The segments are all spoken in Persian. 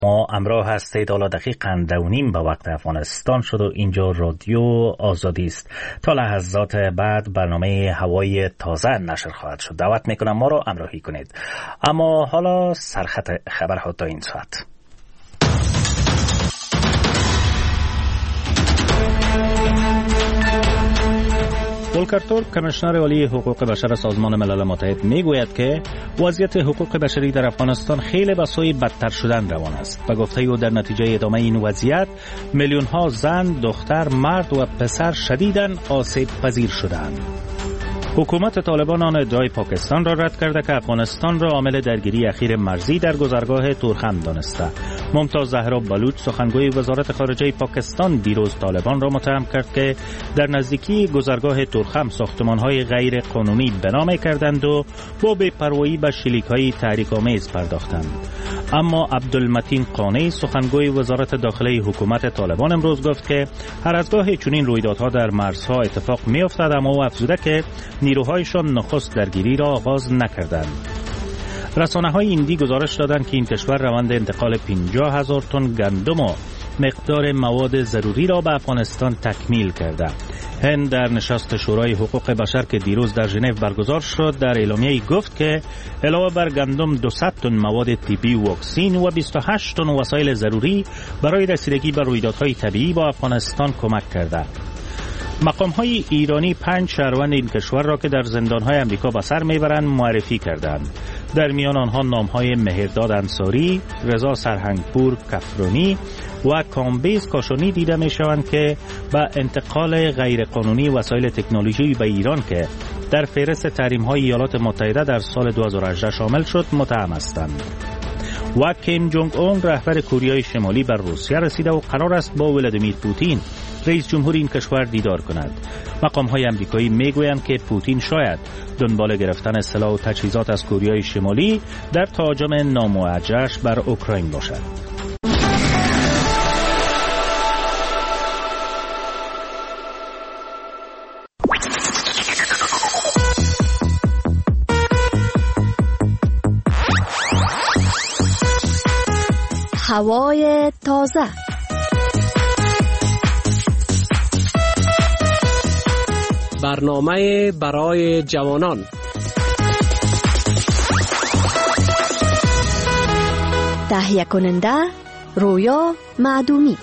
ما امروز هستید حالا دقیقاً 2:30 به وقت افغانستان شد و اینجا رادیو آزادی است. تا لحظات بعد برنامه هوای تازه نشر خواهد شد. دعوت میکنم ما را همراهی کنید. اما حالا سرخط خبرها تا این ساعت. ولکر تورک کمیشنر عالی حقوق بشر سازمان ملل متحد میگوید که وضعیت حقوق بشری در افغانستان خیلی به سوی بدتر شدن روان است. به گفته او در نتیجه ادامه این وضعیت میلیون ها زن، دختر، مرد و پسر شدیداً آسیب پذیر شدند. حکومت طالبان آن ادعای پاکستان را رد کرده که افغانستان را عامل درگیری اخیر مرزی در گذرگاه تورخم دانسته. ممتاز زهرا بلوچ سخنگوی وزارت خارجه پاکستان دیروز طالبان را متهم کرد که در نزدیکی گذرگاه تورخم ساختمان‌های غیر قانونی بنا می‌کردند و با بی‌پروایی به شلیک‌های تحریک‌آمیز پرداختند. اما عبدالمتین قانی سخنگوی وزارت داخلی حکومت طالبان امروز گفت که هر از گاهی چنین رویدادها در مرزها اتفاق می‌افتد، اما او افزوده که نیروهایشان نخست درگیری را آغاز نکردند. رسانه‌های هندی گزارش دادند که این کشور روند انتقال 50,000 تن گندم و مقدار مواد ضروری را به افغانستان تکمیل کرده. هند در نشست شورای حقوق بشر که دیروز در ژنو برگزار شد در اعلامیه‌ای گفت که علاوه بر گندم 200 تن مواد طبی و واکسین و 28 تن وسایل ضروری برای رسیدگی به رویدادهای طبیعی با افغانستان کمک کرده. مقام‌های ایرانی 5 شهروند این کشور را که در زندان‌های آمریکا به سر می‌برند معرفی کردند. در میان آنها نام‌های مهرداد انصاری، رضا سرهنگپور کفرانی و کامبیز کاشانی دیده می‌شوند که به انتقال غیرقانونی وسایل تکنولوژی به ایران که در فهرست تحریم‌های ایالات متحده در سال 2018 شامل شد متهم هستند. و کیم جونگ اون رهبر کره شمالی بر روسیه رسیده و قرار است با ولادیمیر پوتین رئیس جمهور این کشور دیدار کند. مقام‌های آمریکایی میگویند که پوتین شاید دنبال گرفتن سلاح و تجهیزات از کره شمالی در تهاجم ناموجهش بر اوکراین باشد. هوای تازه. برنامه برای جوانان. تهیه کننده رویا معدومی.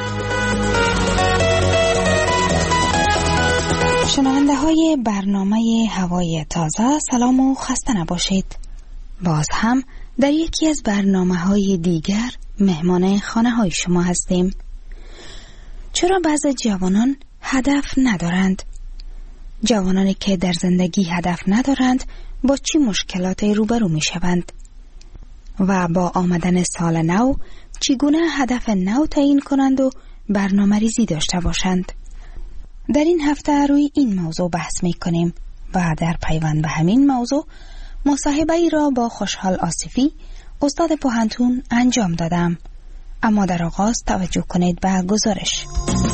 شنونده های برنامه هوای تازه سلام و خسته نباشید. باز هم در یکی از برنامه های دیگر مهمان خانه های شما هستیم. چرا بعضی جوانان هدف ندارند؟ جوانانی که در زندگی هدف ندارند با چی مشکلاتی روبرو می شوند؟ و با آمدن سال نو چگونه هدف نو تعیین کنند و برنامه ریزی داشته باشند؟ در این هفته روی این موضوع بحث می کنیم و در پیوند به همین موضوع مصاحبه ای را با خوشحال آصفی استاد پوهنتون انجام دادم. اما در آغاز توجه کنید به گزارش.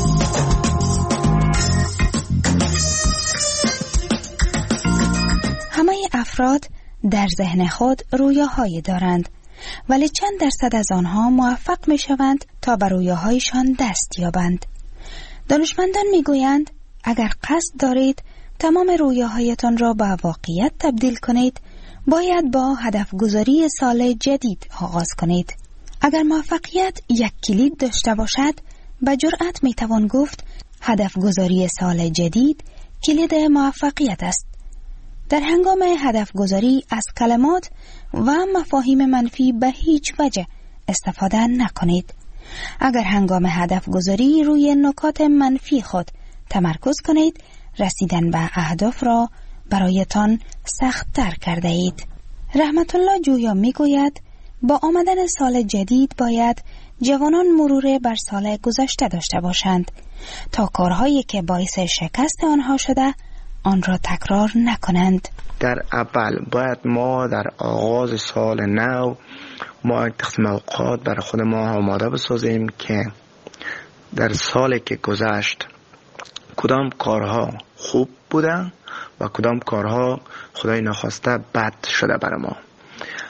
همه افراد در ذهن خود رویاهایی دارند، ولی چند درصد از آنها موفق می شوند تا به رویاهایشان دست یابند. دانشمندان می گویند اگر قصد دارید تمام رویاهایتان را به واقعیت تبدیل کنید، باید با هدف گذاری سال جدید آغاز کنید. اگر موفقیت یک کلید داشته باشد، به جرأت می توان گفت هدف گذاری سال جدید کلید موفقیت است. در هنگام هدف گذاری از کلمات و مفاهیم منفی به هیچ وجه استفاده نکنید. اگر هنگام هدف گذاری روی نکات منفی خود تمرکز کنید، رسیدن به اهداف را برایتان سخت تر کرده اید. رحمت الله جویا می گوید با آمدن سال جدید باید جوانان مرور بر سال گذشته داشته باشند تا کارهایی که باعث شکست آنها شده آن را تکرار نکنند. در اول باید ما در آغاز سال نو ما یک تقسیم اوقات برای خود ما آماده بسازیم که در سالی که گذشت کدام کارها خوب بودن و کدام کارها خدای نخواسته بد شده برای ما.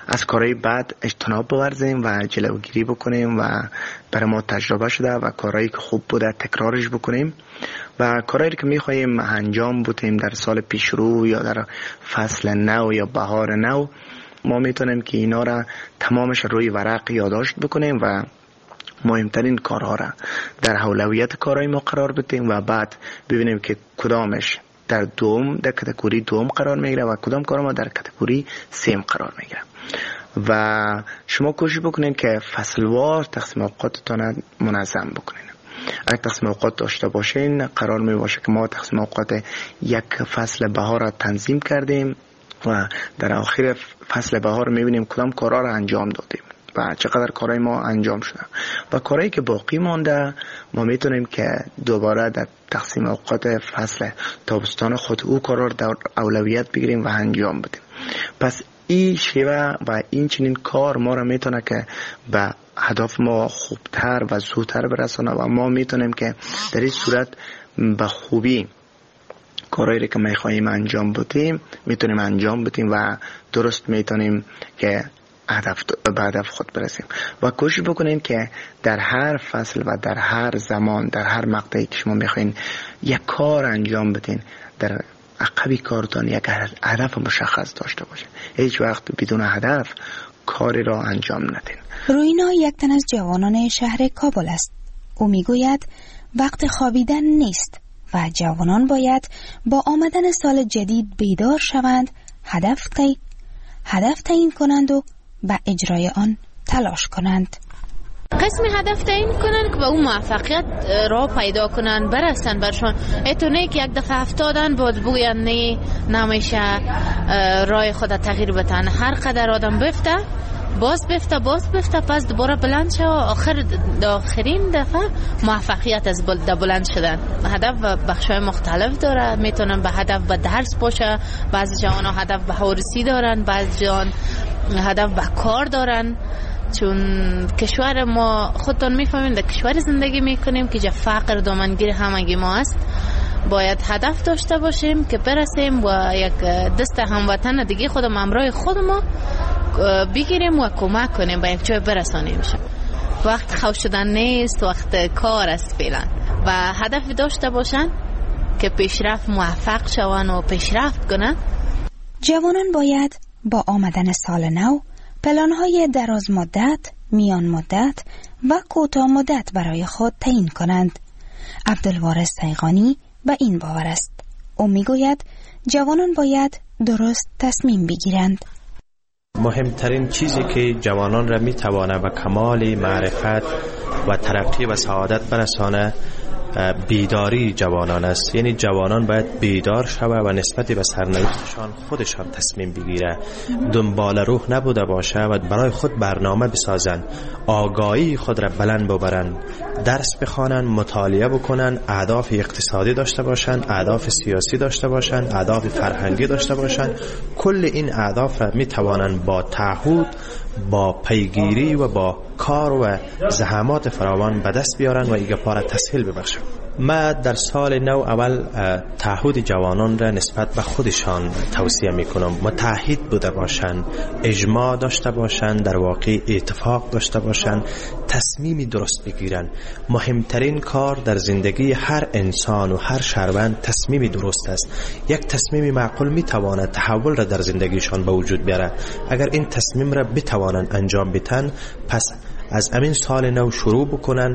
از کارهای بد اجتناب بورزیم و جلوگیری بکنیم و برای ما تجربه شده و کارهایی که خوب بوده تکرارش بکنیم و کارهایی که میخواییم انجام بدیم در سال پیشرو یا در فصل نو یا بهار نو، ما میتونیم که اینا را تمامش روی ورق یادداشت بکنیم و مهمترین کارها را در اولویت کارهای ما قرار بدیم و بعد ببینیم که کدامش در کاتگوری دوم قرار میگیره و کدام کار ما در کاتگوری سیم قرار میگیره. و شما کوشش بکنین که فصلوار تقسیم اوقاتتان منظم بکنین. اگر تقسیم اوقات داشته باشین قرار می باشه که ما تقسیم اوقات یک فصل بهار را تنظیم کردیم و در آخر فصل بهار میبینیم کدام کارها را انجام دادیم و چقدر کارهای ما انجام شده و کارهایی که باقی مانده ما میتونیم که دوباره در تقسیم اوقات فصل تابستان خود او کارها را در اولویت بگیریم و انجام بدیم. پس این شیوه و این چنین کار ما را میتونه که به هدف ما خوبتر و زودتر برسانه و ما میتونیم که در این صورت به خوبی کارهایی که میخواییم انجام بدیم میتونیم انجام بدیم و درست میتونیم که به هدف خود برسیم و کوشش بکنین که در هر فصل و در هر زمان در هر مقطعی که شما میخواین یک کار انجام بدین در عقبی کارتان یک هدف مشخص داشته باشین. هیچ وقت بدون هدف کاری را انجام ندین. روینا یک تن از جوانان شهر کابل است. او میگوید وقت خوابیدن نیست و جوانان باید با آمدن سال جدید بیدار شوند، هدف تعیین کنند و به اجرای آن تلاش کنند. قسم هدف تعیین کنن که به اون موفقیت را پیدا کنن برسن برشان. اتونه که یک دفعه افتادن باید بگوین نه نمیشه رای خود تغییر بدن. هر قدر آدم باز بفته پس دوباره بلند شه و آخرین دفعه موفقیت از بلند شدن. هدف و بخشای مختلف داره. میتونن به هدف به درس باشه، بعضی جوان ها هدف به هورسی دارن، بعضی جوان هدف به کار دارن. چون کشور ما خودتون میفهمین در کشور زندگی میکنیم که فقر دامنگیر همگی ما است. باید هدف داشته باشیم که برسیم و یک دست هموطن دیگه خودم همراه خودمو بگیریم و کمک کنیم به یک جای برسانیم. وقت خوش شدن نیست، وقت کار است فعلا و هدف داشته باشن که پیشرفت موفق شون و پیشرفت کنن. جوانان باید با آمدن سال نو پلان‌های دراز مدت، میان مدت و کوتاه مدت برای خود تعیین کنند. عبدالوارث سیغانی به این باور است. او میگوید جوانان باید درست تصمیم بگیرند. مهمترین چیزی که جوانان را میتوانه به کمال معرفت و ترقی و سعادت برسانه بیداری جوانان است. یعنی جوانان باید بیدار شوه و نسبت به سرنوشتشان خودشان تصمیم بگیره، دنبال روح نبوده باشه و برای خود برنامه بسازن، آگاهی خود را بلند ببرن، درس بخوانن، مطالعه بکنن، اهداف اقتصادی داشته باشن، اهداف سیاسی داشته باشن، اهداف فرهنگی داشته باشن. کل این اهداف را میتوانن با تعهد، با پیگیری و با کار و زحمات فراوان به دست بیارن و ایگه پاره تسهیل ببخشن. ما در سال نو اول تعهد جوانان را نسبت به خودشان توصیه میکنم. متعهد بوده باشن، اجماع داشته باشن، در واقع اتفاق داشته باشن، تصمیمی درست بگیرن. مهمترین کار در زندگی هر انسان و هر شهروند تصمیمی درست است. یک تصمیمی معقول میتواند تحول را در زندگیشان به وجود بیاره. اگر این تصمیم را بتوانند انجام بدن، پس از امین سال نو شروع بکنن.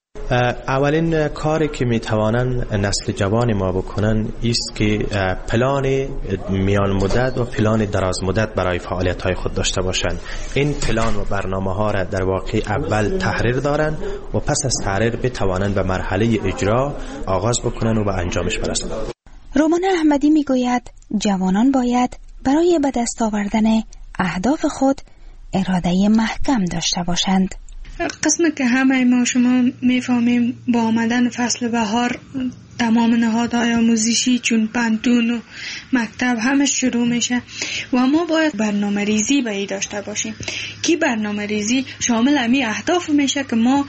اولین کاری که میتوانن نسل جوان ما بکنن است که پلان میان مدت و پلان دراز مدت برای فعالیت های خود داشته باشن. این پلان و برنامه ها را در واقع اول تحریر دارن و پس از تحریر بتوانند به مرحله اجرا آغاز بکنن و به انجامش برسن. رومان احمدی میگوید جوانان باید برای به دست آوردن اهداف خود اراده محکم داشته باشند. قسمی که همه ما شما میفهمیم با آمدن فصل بهار تمام نهادهای آموزشی چون پانتون و مکتب همه شروع میشه و ما باید برنامه ریزی به این داشته باشیم که برنامه ریزی شامل امی اهداف میشه که ما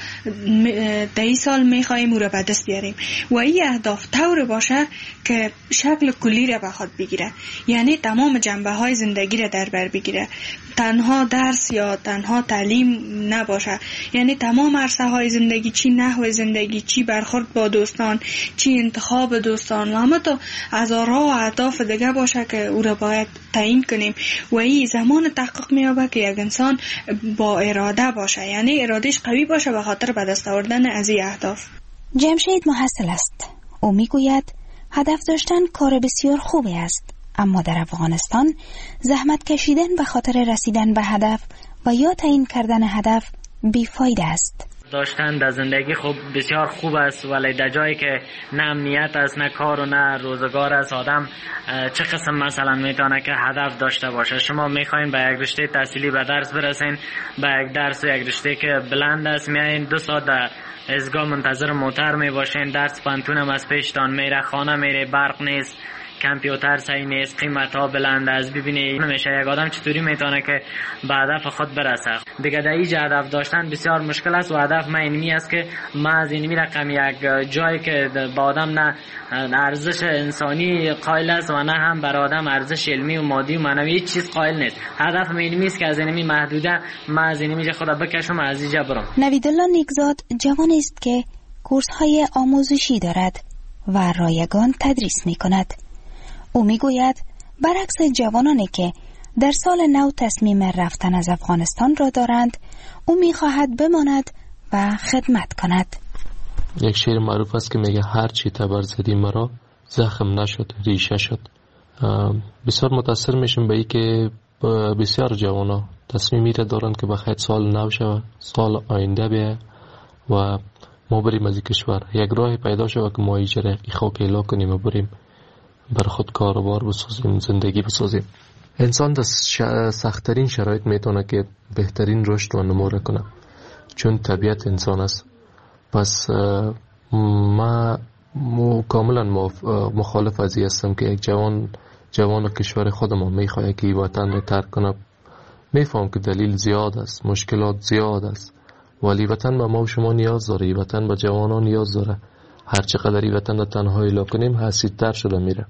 در این سال میخواییم او را به دست بیاریم و این اهداف طور باشه که شکل کلی را به خود بگیره، یعنی تمام جنبه های زندگی را در بر بگیره، تنها درس یا تنها تعلیم نباشه، یعنی تمام عرصه های زندگی، چی نحو زندگی، چی برخورد با دوستان، چی انتخاب دوستان و همه تا هزارها و اهداف دیگه باشه که او را باید تعیین کنیم و این زمان تحقق میابه که یک انسان با اراده باشه، یعنی ارادهش قوی باشه به خاطر به دست آوردن از این اهداف. جمشید محصل است. او میگوید هدف داشتن کار بسیار خوبی است، اما در افغانستان زحمت کشیدن به خاطر رسیدن به هدف و یا تعیین کردن هدف بیفایده است. داشتن در زندگی خوب بسیار خوب است، ولی در جایی که نه امنیت است، نه کار و نه روزگار است، آدم چه قسم مثلا میتونه که هدف داشته باشه؟ شما میخواین به یک رشته تحصیلی به درس برسین، به یک درس و یک رشته که بلند است میایین 2 ساعت در ایستگاه منتظر موتر میباشین، درس پانتون هم از پیشتان میره، خانه میره، برق نیست، کامپیوتر صحیح نیست، قیمت ها بلند است. ببینید نمیشه یک آدم چطوری میتونه که به هدف خود برسه. دیگه در اینجا هدف داشتن بسیار مشکل است و هدف من اینمی است که ما از اینمی رقم یک جایی که با آدم نه ارزش انسانی قائل است و نه هم بر آدم ارزش علمی و مادی و معنوی هیچ چیز قائل نیست. هدف من اینمی است که از اینمی محدوده ما از اینمی خود بکشم از اینجا برم. نویدالله نیکزاد جوانی است که کورس های آموزشی دارد و رایگان تدریس می کند. او میگوید برعکس جوانانی که در سال نو تصمیم رفتن از افغانستان را دارند، او میخواهد بماند و خدمت کند. یک شعر معروف است که میگه هر چی تبر زدی مرا زخم نشد ریشه شد. بسیار متاثر میشم به این که بسیار جوانا تصمیمی را دارند که بخیر سال نو شود، سال آینده بیاید و ما بریم از این کشور، یک راه پیدا شود که ما اینجا خاک اعلا کنیم و بریم بر خود کاروبار بسازیم، زندگی بسازیم. انسان در سخت‌ترین شرایط میتونه که بهترین رشد و نمو کنه، چون طبیعت انسان است. پس ما کاملا مخالف از این هستم که یک جوان کشور خودمان میخواد که وطن رو ترک کنه. میفهم که دلیل زیاد است، مشکلات زیاد است، ولی وطن به ما و شما نیاز داره، وطن به جوانان نیاز داره. هر چقدر این وطن را تنها اعلا کنیم حسیدتر شده میره.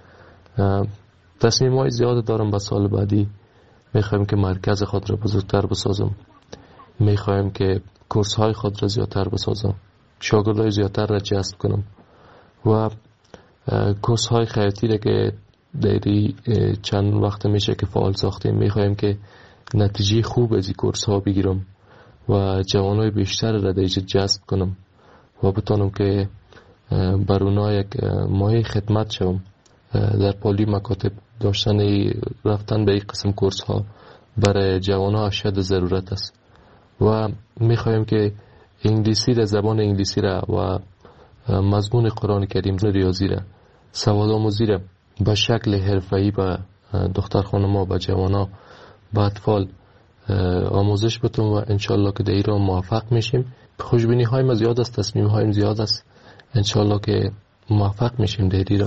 تصمیم های زیاد دارم به سال بعدی. میخوایم که مرکز خود را بزرگتر بسازم، میخوایم که کورس های خود را زیادتر بسازم، شاگردای زیادتر را جذب کنم و کورس های خیاطی را که دیری چند وقت میشه که فعال ساختیم، میخوایم که نتیجه خوب از این کورس ها بگیرم و جوانای بیشتر را دیجا جذب کنم و بتانم که بر اونا یک مایه خدمت شوم. در پالی مکاتب داشتن رفتن به این قسم کورس ها برای جوان ها اشد ضرورت است و میخوایم که انگلیسی را، زبان انگلیسی را و مضمون قرآن کریم، ریاضی را، سواد آموزی را به شکل حرفه‌ای به دختر خانم‌ها، به جوان ها، به اطفال آموزش بتون و انشالله که در ایران موفق میشیم. خوشبینی های ما زیاد است، تصمیم هایم زیاد است، انشالله که موفق میشیم در ایران.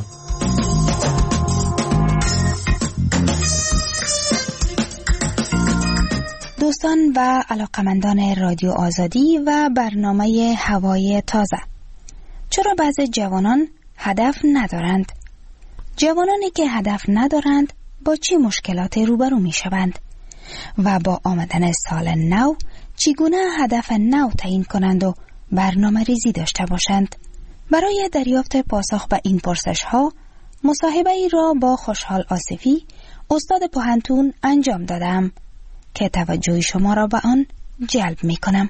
دوستان و علاقمندان رادیو آزادی و برنامه هوای تازه، چرا بعضی جوانان هدف ندارند؟ جوانانی که هدف ندارند با چه مشکلاتی روبرو می شوند؟ و با آمدن سال نو چگونه هدف نو تعیین کنند و برنامه ریزی داشته باشند؟ برای دریافت پاسخ به این پرسش ها مصاحبه ای را با خوشحال آصفی، استاد پوهنتون انجام دادم که توجه شما را به آن جلب می کنم.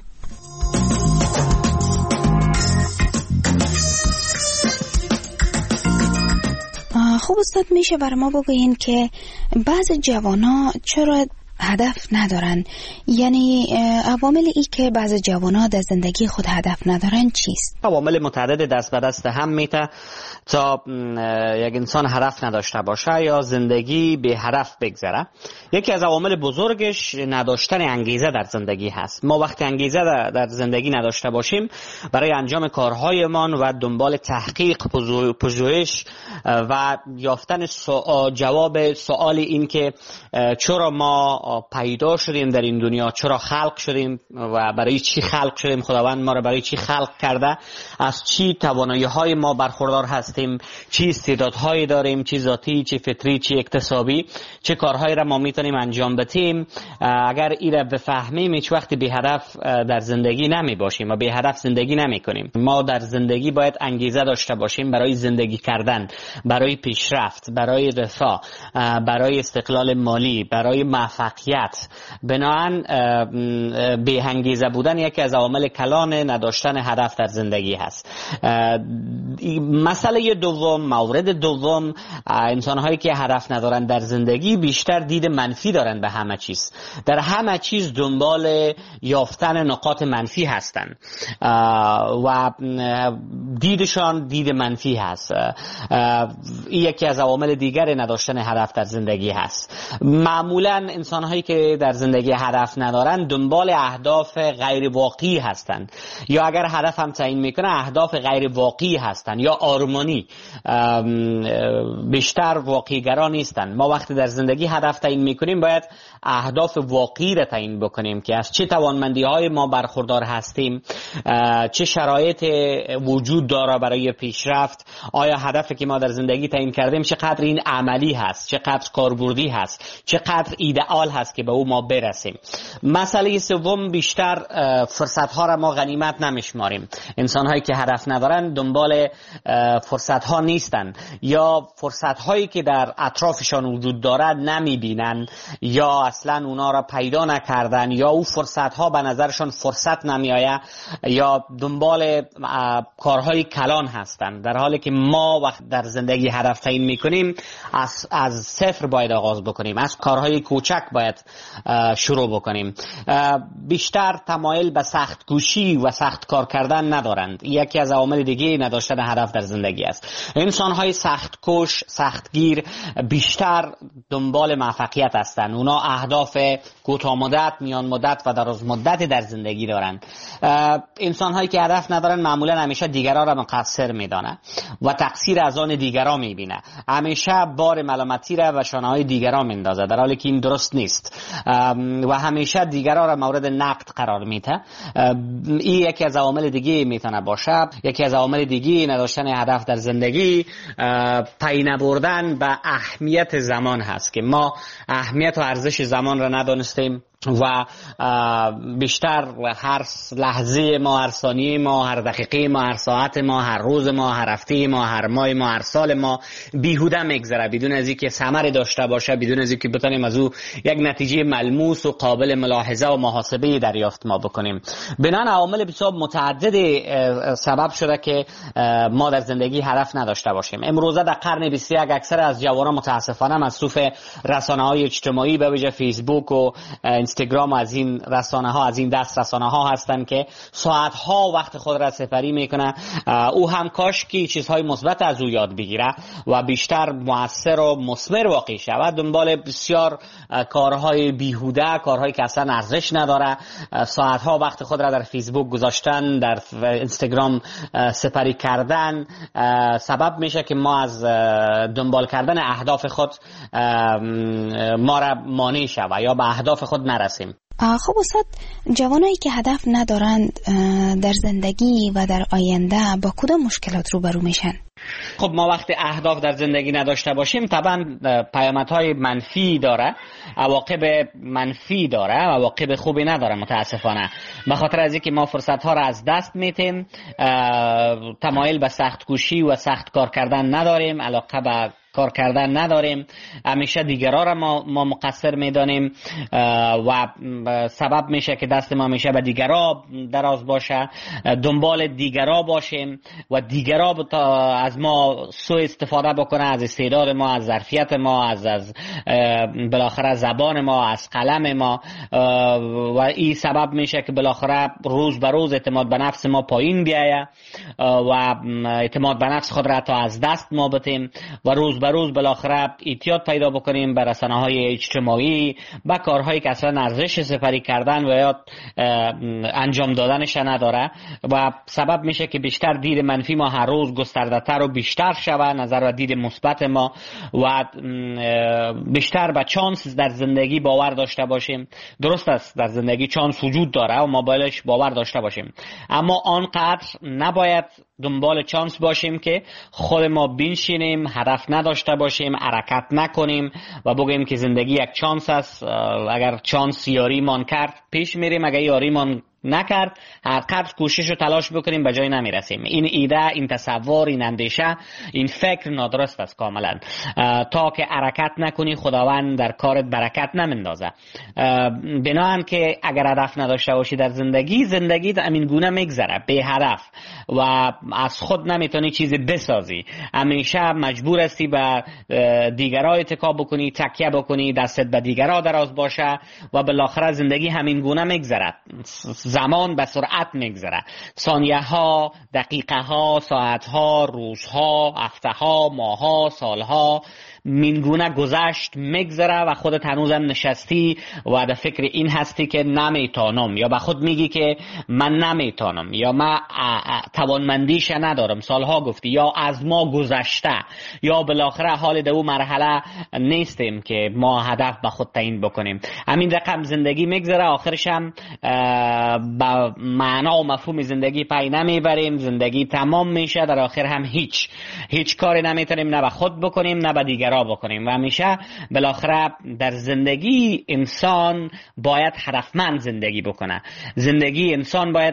خوب استاد، میشه بر ما بگوین که بعض جوانا چرا هدف ندارن. یعنی عوامل ای که بعض جوانان در زندگی خود هدف ندارن چیست؟ عوامل متعدد دست به دست هم میته تا یک انسان هدف نداشته باشه یا زندگی به هدف بگذره. یکی از عوامل بزرگش نداشتن انگیزه در زندگی هست. ما وقتی انگیزه در زندگی نداشته باشیم برای انجام کارهایمان و دنبال تحقیق، پژوهش و یافتن جواب سوال این که چرا ما پیدا شدیم در این دنیا، چرا خلق شدیم و برای چی خلق شدیم، خداوند ما را برای چی خلق کرده، از چی توانایی‌های ما برخوردار هستیم، چی استعدادهایی داریم، چی ذاتی، چی فطری، چی اکتسابی، چه کارهایی را ما میتونیم انجام بدیم. اگر این را بفهمیم هیچ وقت به هدف در زندگی نمی باشیم و به هدف زندگی نمی کنیم. ما در زندگی باید انگیزه داشته باشیم برای زندگی کردن، برای پیشرفت، برای رفاه، برای استقلال مالی، برای موفقیت. بنابراین به انگیزه بودن یکی از عوامل کلان نداشتن هدف در زندگی هست. مسئله دوم، مورد دوم، انسان‌هایی که هدف ندارن در زندگی بیشتر دید منفی دارن به همه چیز. در همه چیز دنبال یافتن نقاط منفی هستن و دیدشان دید منفی هست. این یکی از عوامل دیگر نداشتن هدف در زندگی هست. معمولا انسان‌هایی که در زندگی هدف ندارن دنبال اهداف غیر واقعی هستند، یا اگر هدف هم تعیین میکنه اهداف غیر واقعی هستند یا آرمانی، بیشتر واقعی‌گرا نیستند. ما وقتی در زندگی هدف تعیین میکنیم باید اهداف واقعی را تعیین بکنیم که از چه توانمندی‌های ما برخوردار هستیم، چه شرایط وجود داره برای پیشرفت، آیا هدفی که ما در زندگی تعیین کردیم چقدر این عملی هست، چقدر کاربردی هست، چقدر ایدئال هست که به او ما برسیم. مسئله سوم، بیشتر فرصت‌ها را ما غنیمت نمیشماریم. انسان‌هایی که هدف ندارن دنبال فرصت‌ها نیستن یا فرصت‌هایی که در اطرافشان وجود دارد نمی‌بینن یا اصلا اونا را پیدا نکردن یا او فرصت‌ها به نظرشان فرصت نمی‌آید یا دنبال کارهای کلان هستن، در حالی که ما وقت در زندگی هدف تعیین می‌کنیم از صفر باید آغاز بکنیم، از کارهای کوچک باید شروع بکنیم. بیشتر تمایل به سخت کوشی و سخت کار کردن ندارند. یکی از عوامل دیگه نداشتن هدف در زندگی است. انسان‌های سخت کوش، سختگیر بیشتر دنبال موفقیت هستند. اونا اهداف کوتاه مدت، میان مدت و دراز مدت در زندگی دارند. انسان‌هایی که هدف ندارن معمولا همیشه دیگران را مقصر میدانه و تقصیر از آن دیگران میبینه. همیشه بار ملامتی را و شانه‌های دیگران میندازه، در حالی که این درست نیست و همیشه دیگران را مورد نقد قرار میده. این یکی از عوامل دیگه میتونه باشه. یکی از عوامل دیگه نداشتن هدف در زندگی پی نبردن به اهمیت زمان هست که ما اهمیت و ارزش زمان را ندانستیم و بیشتر هر لحظه ما، هر ثانیه ما، هر دقیقه ما، هر ساعت ما، هر روز ما، هر هفته ما، هر ماه ما، هر سال ما بیهوده میگذره بدون از اینکه ثمری داشته باشه، بدون از اینکه بتونیم از او یک نتیجه ملموس و قابل ملاحظه و محاسبه دریافت ما بکنیم. بنابراین عوامل بسیار متعدد سبب شده که ما در زندگی هدف نداشته باشیم. امروزه در قرن 21 اکثر از جوانان متاسفانه مصروف رسانه‌های اجتماعی به ویژه فیسبوک و اینستاگرام از این رسانه ها، از این دست رسانه ها هستند که ساعت ها وقت خود را سپری میکنه. او هم کاش که چیزهای مثبت از او یاد بگیره و بیشتر مؤثر و مثمر واقع شود. دنبال بسیار کارهای بیهوده، کارهایی که اصلا ارزش نداره، ساعت ها وقت خود را در فیسبوک گذاشتن، در اینستاگرام سپری کردن سبب میشه که ما از دنبال کردن اهداف خود ما را مانع شود یا به اهداف خود نرسیم. خب استاد، جوانایی که هدف ندارند در زندگی و در آینده با کدام مشکلات روبرو میشن؟ خب ما وقتی اهداف در زندگی نداشته باشیم طبعا پیامدهای منفی داره، عواقب منفی داره، عواقب خوبی نداره متاسفانه. به خاطر از اینکه ما فرصت‌ها را از دست میدیم، تمایل به سخت کوشی و سخت کار کردن نداریم، علاقه به کار کردن نداریم، همیشه دیگران را ما مقصر میدانیم و سبب میشه که دست ما همیشه به دیگران دراز باشه، دنبال دیگران باشیم و دیگران از ما سوء استفاده بکنه، از استعداد ما، از ظرفیت ما، از بالاخره زبان ما، از قلم ما، و این سبب میشه که بالاخره روز به روز اعتماد به نفس ما پایین بیایه و اعتماد به نفس خود را تا از دست ما بتیم و روز به روز بالاخره اعتیاد پیدا بکنیم به رسانه‌های اجتماعی، به کارهایی که اصلا ارزش سپری کردن و یا انجام دادنش نداره و سبب میشه که بیشتر دید منفی ما هر روز گسترده‌تر و بیشتر شود، نظر و دید مثبت ما و بیشتر به چانس در زندگی باور داشته باشیم. درست است در زندگی چانس وجود داره و ما بایدش باور داشته باشیم، اما آنقدر نباید دنبال چانس باشیم که خود ما بنشینیم، هدف نداشته باشیم، حرکت نکنیم و بگیم که زندگی یک چانس است، اگر چانس یاریمان کرد پیش میریم، اگر یاریمان نکرد هر قدر کوشش و تلاش بکنیم به جای نمیرسیم. این ایده، این تصور، این اندیشه، این فکر نادرست است کاملا. تا که حرکت نکنی خداوند در کارت برکت نمیندازه. بنابراین که اگر هدف نداشته باشی در زندگی همین گونه میگذره بی هدف و از خود نمیتونی چیزی بسازی، همیشه مجبور هستی به دیگران اتکا بکنی، تکیه بکنی، دستت به دیگران دراز باشه و بالاخره زندگی همین گونه میگذره. زمان به سرعت میگذره، ثانیه ها، دقیقه ها، ساعت ها، روزها، هفته ها، ماه ها، سال ها مینگونه گذشت میگذره و خودت هنوزم نشستی و در فکر این هستی که نمیتونم، یا به خود میگی که من نمیتونم، یا من توانمندیش ندارم، سالها گفتی، یا از ما گذشته، یا بالاخره حال در اون مرحله نیستیم که ما هدف به خود تعیین بکنیم. همین رقم زندگی میگذره، آخرش هم با معنا و مفهوم زندگی پی نمیبریم، زندگی تمام میشه، در آخر هم هیچ کاری نمیتونیم نه به خود بکنیم نه به دیگران بکنیم و همیشه بالاخره در زندگی انسان باید هدفمند زندگی بکنه. زندگی انسان باید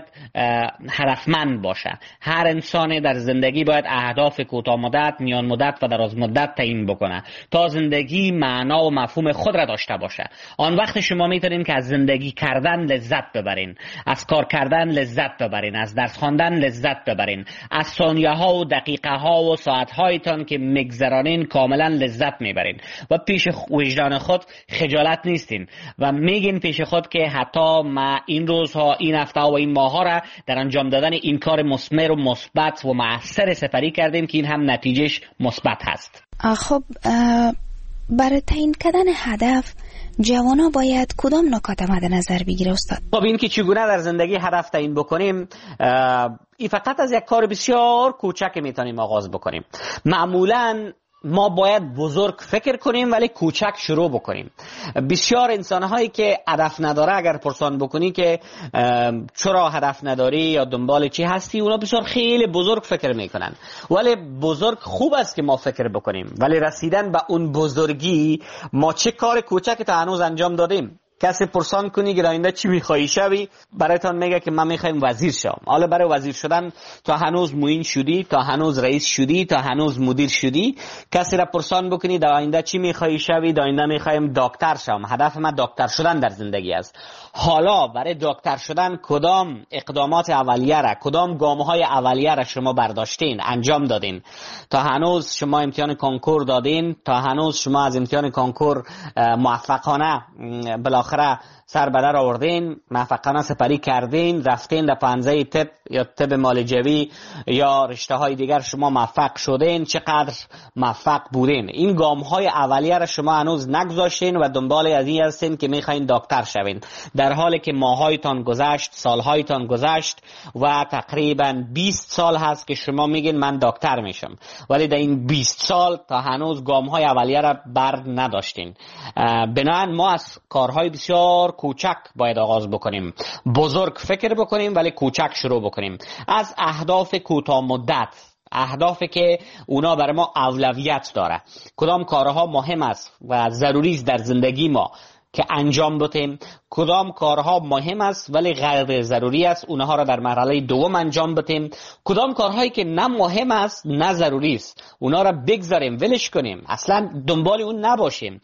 هدفمند باشه. هر انسان در زندگی باید اهداف کوتاه مدت، میان مدت و دراز مدت تعیین بکنه تا زندگی معنا و مفهوم خود را داشته باشه. آن وقت شما میتونین که از زندگی کردن لذت ببرین، از کار کردن لذت ببرین، از درس خواندن لذت ببرین، از ثانیه ها و دقیقه ها و ساعت هایتان که میگذرانین کاملا لذت میبرین و پیش وجدان خود خجالت نیستین و میگین پیش خود که حتی ما این روزها، این هفته و این ماه ها را در انجام دادن این کار مثمر و مثبت و مؤثر سپری کردیم که این هم نتیجهش مثبت هست. خب برای تعیین کردن هدف جوانا باید کدام نکات مد نظر بگیره استاد؟ خب این که چگونه در زندگی هدف تعیین بکنیم، این فقط از یک کار بسیار کوچک میتونیم آغاز بکنیم. معمولاً ما باید بزرگ فکر کنیم ولی کوچک شروع بکنیم. بسیار انسان‌هایی که هدف نداره اگر پرسان بکنی که چرا هدف نداری یا دنبال چی هستی، اونا بسیار خیلی بزرگ فکر میکنن. ولی بزرگ خوب است که ما فکر بکنیم، ولی رسیدن به اون بزرگی ما چه کار کوچک تا هنوز انجام دادیم؟ کسی پرسان کنی که آینده چی میخوایی شوی، برایتان میگه که من میخوایم وزیر شم. حالا برای وزیر شدن تا هنوز معین شدی، تا هنوز رئیس شدی، تا هنوز مدیر شدی. کسی را پرسان بکنی در آینده چی میخوایی شوی، در آینده میخوایم دکتر شم، هدف من دکتر شدن در زندگی است. حالا برای دکتر شدن کدام اقدامات اولیه را، کدام گام‌های اولیه را شما برداشتین، انجام دادین؟ تا هنوز شما امتحان کنکور دادین، تا هنوز شما از امتحان کنکور موفقانه بالاخره سر به در آوردین، موفقانه سپری کردین، رفتین در پنزه طب یا طب معالجوی یا رشته های دیگر شما موفق شدین، چقدر موفق بودین؟ این گام های اولیه را شما هنوز نگذاشتین و دنبال از این هستین که میخواین دکتر شوین، در حالی که ماهایتان گذشت، سالهایتان گذشت و تقریبا 20 سال هست که شما میگین من دکتر میشم، ولی در این 20 سال تا هنوز گام های اولیه را بر نداشتین. بنابراین ما از کارهای بسیار کوچک باید آغاز بکنیم، بزرگ فکر بکنیم ولی کوچک شروع بکنیم. از اهداف کوتاه مدت، اهدافی که اونا برای ما اولویت داره، کدام کارها مهم است و ضروری است در زندگی ما که انجام بدیم، کدام کارها مهم است ولی غیر ضروری است اونها را در مرحله دوم انجام بدیم، کدام کارهایی که نه مهم است نه ضروری است اونها را بگذاریم ولش کنیم، اصلا دنبال اون نباشیم.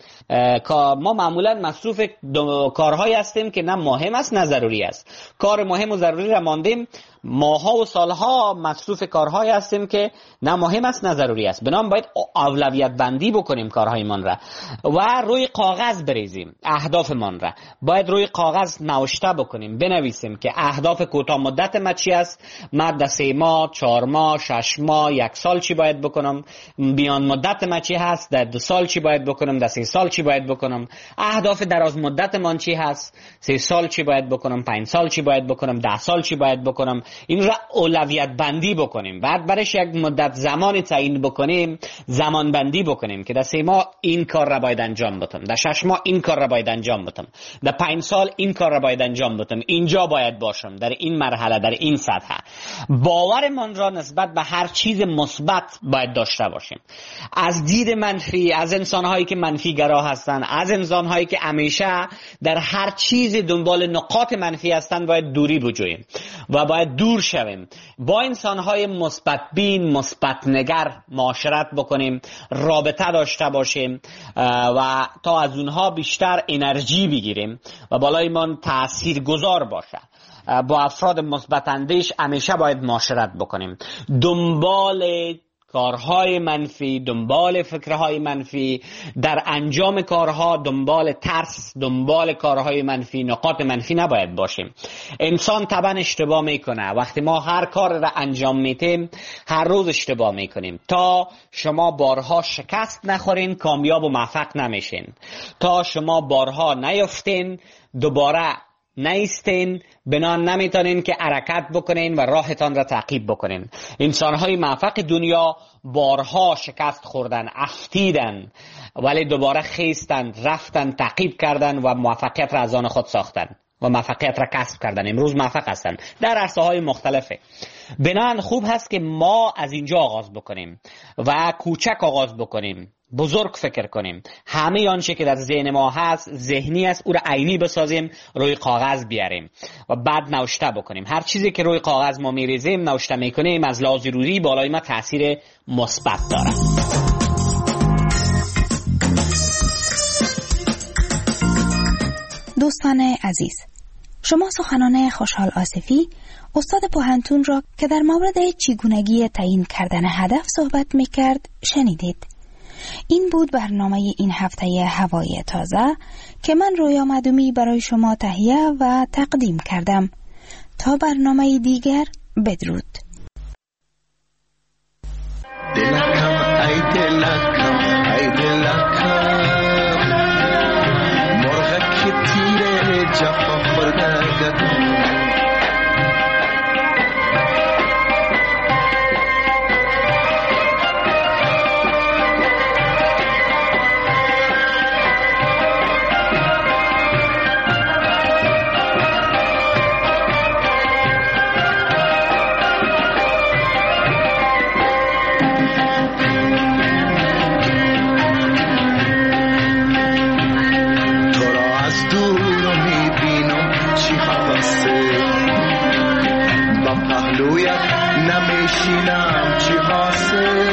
ما معمولا مصروف کارهایی هستیم که نه مهم است نه ضروری است. کار مهم و ضروری را ماندیم، ماها و سالها مصروف کارهایی هستیم که نه مهم است نه ضروری است. بنابراین باید اولویت بندی بکنیم کارهایمان را و روی کاغذ بریزیم. اهدافمان را باید روی کاغذ نوشته بکنیم، بنویسیم که اهداف کوتاه مدت ما چی است، من در 3 ماه، 4 ماه، 6 ماه، 1 سال چی باید بکنم، میان مدت ما چی هست، در 2 سال چی باید بکنم، در 3 سال چی باید بکنم، اهداف دراز مدت من چی هست، 3 سال چی باید بکنم، 5 سال چی باید بکنم، 10 سال چی باید بکنم. این را اولویت بندی بکنیم. بعد برایش یک مدت زمانی تعیین بکنیم، زمان بندی بکنیم که در 3 ماه این کار را باید انجام بدم، در 6 ماه این کار را باید انجام بدم، در 5 سال این کار را باید انجام بدم، اینجا باید باشم، در این مرحله، در این سطح. باورمان را نسبت به هر چیز مثبت باید داشته باشیم. از دید منفی، از انسان‌هایی که منفی گرا هستند، از انسان‌هایی که همیشه در هر چیز دنبال نقاط منفی هستند باید دوری بجوییم و باید دور شویم. با انسان‌های مثبت بین، مثبت نگر معاشرت بکنیم، رابطه داشته باشیم و تا از اونها بیشتر انرژی بگیریم و بالایمان تاثیرگذار باشه. با افراد مثبت اندیش همیشه باید معاشرت بکنیم. دنبال کارهای منفی، دنبال فکرهای منفی، در انجام کارها دنبال ترس، دنبال کارهای منفی، نقاط منفی نباید باشیم. انسان طبعا اشتباه میکنه. وقتی ما هر کار را انجام میدیم هر روز اشتباه میکنیم. تا شما بارها شکست نخورین کامیاب و موفق نمیشین. تا شما بارها نیفتین دوباره نیستین، بنان نمیتونین که حرکت بکنین و راهتان را تعقیب بکنین. انسانهای موفق دنیا بارها شکست خوردن، افتیدن ولی دوباره خیستن، رفتن، تعقیب کردن و موفقیت را از آن خود ساختن و موفقیت را کسب کردن. امروز موفق هستن در عرصه‌های مختلفه. بنان خوب هست که ما از اینجا آغاز بکنیم و کوچک آغاز بکنیم، بزرگ فکر کنیم. همه آنچه که در ذهن ما هست ذهنی است، او را عینی بسازیم، روی کاغذ بیاریم و بعد نوشته بکنیم. هر چیزی که روی کاغذ ما میریزیم، نوشته میکنیم، از لحاظ روحی بالای ما تاثیر مثبت داره. دوستان عزیز، شما سخنان خوشحال آصفی، استاد پوهنتون را که در مورد چگونگی تعیین کردن هدف صحبت میکرد شنیدید. این بود برنامه این هفته هوای تازه که من رویا معدومی برای شما تهیه و تقدیم کردم. تا برنامه دیگر، بدرود. دلکم ای دلکم ای دلکم، مرغ که تیر جفا خورده نمیشینم چی حاصل